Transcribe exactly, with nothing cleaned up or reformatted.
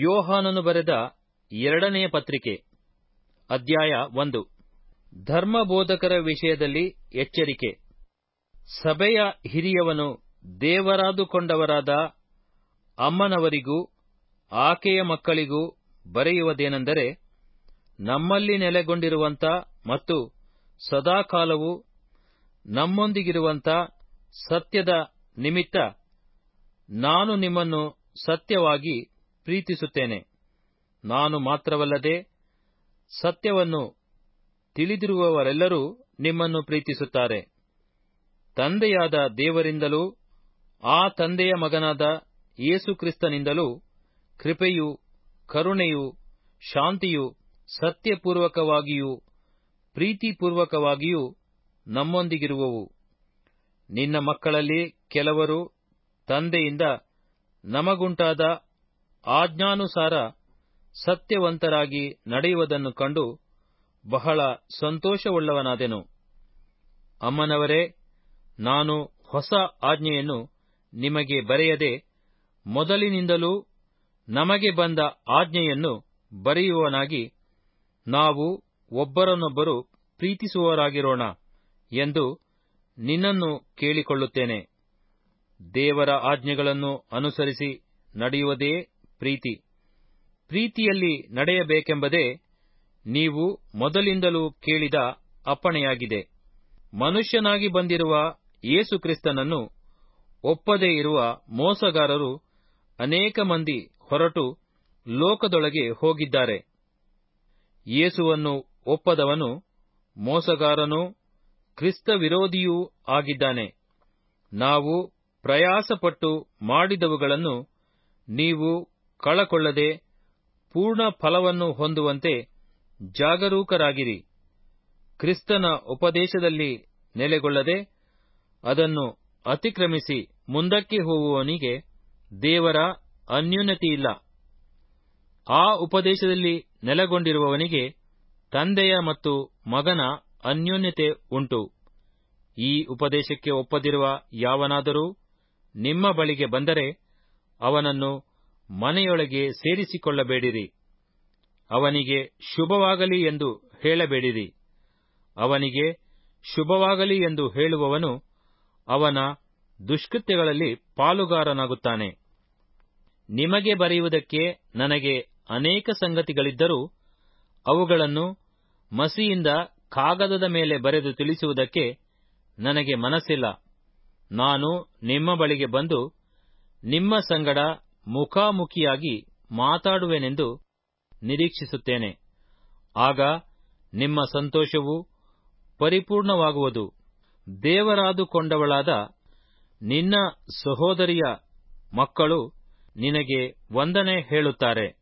ಯೋಹಾನನು ಬರೆದ ಎರಡನೆಯ ಪತ್ರಿಕೆ ಅಧ್ಯಾಯ ಒಂದು. ಧರ್ಮಬೋಧಕರ ವಿಷಯದಲ್ಲಿ ಎಚ್ಚರಿಕೆ. ಸಭೆಯ ಹಿರಿಯವನು ದೇವರಾದುಕೊಂಡವರಾದ ಅಮ್ಮನವರಿಗೂ ಆಕೆಯ ಮಕ್ಕಳಿಗೂ ಬರೆಯುವುದೇನೆಂದರೆ, ನಮ್ಮಲ್ಲಿ ನೆಲೆಗೊಂಡಿರುವಂಥ ಮತ್ತು ಸದಾಕಾಲವೂ ನಮ್ಮೊಂದಿಗಿರುವಂಥ ಸತ್ಯದ ನಿಮಿತ್ತ ನಾನು ನಿಮ್ಮನ್ನು ಸತ್ಯವಾಗಿ ಪ್ರೀತಿಸುತ್ತೇನೆ. ನಾನು ಮಾತ್ರವಲ್ಲದೆ ಸತ್ಯವನ್ನು ತಿಳಿದಿರುವವರೆಲ್ಲರೂ ನಿಮ್ಮನ್ನು ಪ್ರೀತಿಸುತ್ತಾರೆ. ತಂದೆಯಾದ ದೇವರಿಂದಲೂ ಆ ತಂದೆಯ ಮಗನಾದ ಯೇಸುಕ್ರಿಸ್ತನಿಂದಲೂ ಕೃಪೆಯೂ ಕರುಣೆಯೂ ಶಾಂತಿಯೂ ಸತ್ಯಪೂರ್ವಕವಾಗಿಯೂ ಪ್ರೀತಿಪೂರ್ವಕವಾಗಿಯೂ ನಮ್ಮೊಂದಿಗಿರುವವು. ನಿನ್ನ ಮಕ್ಕಳಲ್ಲಿ ಕೆಲವರು ತಂದೆಯಿಂದ ನಮಗುಂಟಾದ ಆಜ್ಞಾನುಸಾರ ಸತ್ಯವಂತರಾಗಿ ನಡೆಯುವುದನ್ನು ಕಂಡು ಬಹಳ ಸಂತೋಷವುಳ್ಳವನಾದೆನು. ಅಮ್ಮನವರೇ, ನಾನು ಹೊಸ ಆಜ್ಞೆಯನ್ನು ನಿಮಗೆ ಬರೆಯದೆ ಮೊದಲಿನಿಂದಲೂ ನಮಗೆ ಬಂದ ಆಜ್ಞೆಯನ್ನು ಬರೆಯುವವನಾಗಿ, ನಾವು ಒಬ್ಬರನ್ನೊಬ್ಬರು ಪ್ರೀತಿಸುವವರಾಗಿರೋಣ ಎಂದು ನಿನ್ನನ್ನು ಕೇಳಿಕೊಳ್ಳುತ್ತೇನೆ. ದೇವರ ಆಜ್ಞೆಗಳನ್ನು ಅನುಸರಿಸಿ ನಡೆಯುವುದೇ ಪ್ರೀತಿ. ಪ್ರೀತಿಯಲ್ಲಿ ನಡೆಯಬೇಕೆಂಬುದೇ ನೀವು ಮೊದಲಿಂದಲೂ ಕೇಳಿದ ಅಪ್ಪಣೆಯಾಗಿದೆ. ಮನುಷ್ಯನಾಗಿ ಬಂದಿರುವ ಯೇಸುಕ್ರಿಸ್ತನನ್ನು ಒಪ್ಪದೇ ಇರುವ ಮೋಸಗಾರರು ಅನೇಕ ಮಂದಿ ಹೊರಟು ಲೋಕದೊಳಗೆ ಹೋಗಿದ್ದಾರೆ. ಯೇಸುವನ್ನು ಒಪ್ಪದವನು ಮೋಸಗಾರನೂ ಕ್ರಿಸ್ತ ವಿರೋಧಿಯೂ ಆಗಿದ್ದಾನೆ. ನಾವು ಪ್ರಯಾಸಪಟ್ಟು ಮಾಡಿದವುಗಳನ್ನು ನೀವು ಕಳಕೊಳ್ಳದೆ ಪೂರ್ಣ ಫಲವನ್ನು ಹೊಂದುವಂತೆ ಜಾಗರೂಕರಾಗಿರಿ. ಕ್ರಿಸ್ತನ ಉಪದೇಶದಲ್ಲಿ ನೆಲೆಗೊಳ್ಳದೆ ಅದನ್ನು ಅತಿಕ್ರಮಿಸಿ ಮುಂದಕ್ಕೆ ಹೋಗುವವನಿಗೆ ದೇವರ ಅನ್ಯೋನ್ಯತೆಯಿಲ್ಲ. ಆ ಉಪದೇಶದಲ್ಲಿ ನೆಲೆಗೊಂಡಿರುವವನಿಗೆ ತಂದೆಯ ಮತ್ತು ಮಗನ ಅನ್ಯೋನ್ಯತೆ ಉಂಟು. ಈ ಉಪದೇಶಕ್ಕೆ ಒಪ್ಪದಿರುವ ಯಾವನಾದರೂ ನಿಮ್ಮ ಬಳಿಗೆ ಬಂದರೆ ಅವನನ್ನು ಮನೆಯೊಳಗೆ ಸೇರಿಸಿಕೊಳ್ಳಬೇಡಿರಿ. ಅವನಿಗೆ ಶುಭವಾಗಲಿ ಎಂದು ಹೇಳಬೇಡಿರಿ. ಅವನಿಗೆ ಶುಭವಾಗಲಿ ಎಂದು ಹೇಳುವವನು ಅವನ ದುಷ್ಕೃತ್ಯಗಳಲ್ಲಿ ಪಾಲುಗಾರನಾಗುತ್ತಾನೆ. ನಿಮಗೆ ಬರೆಯುವುದಕ್ಕೆ ನನಗೆ ಅನೇಕ ಸಂಗತಿಗಳಿದ್ದರೂ ಅವುಗಳನ್ನು ಮಸಿಯಿಂದ ಕಾಗದದ ಮೇಲೆ ಬರೆದು ತಿಳಿಸುವುದಕ್ಕೆ ನನಗೆ ಮನಸ್ಸಿಲ್ಲ. ನಾನು ನಿಮ್ಮ ಬಳಿಗೆ ಬಂದು ನಿಮ್ಮ ಸಂಗಡ ಮುಖಾಮುಖಿಯಾಗಿ ಮಾತಾಡುವೆನೆಂದು ನಿರೀಕ್ಷಿಸುತ್ತೇನೆ. ಆಗ ನಿಮ್ಮ ಸಂತೋಷವು ಪರಿಪೂರ್ಣವಾಗುವುದು. ದೇವರಾದುಕೊಂಡವಳಾದ ನಿನ್ನ ಸಹೋದರಿಯ ಮಕ್ಕಳು ನಿನಗೆ ವಂದನೆ ಹೇಳುತ್ತಾರೆ.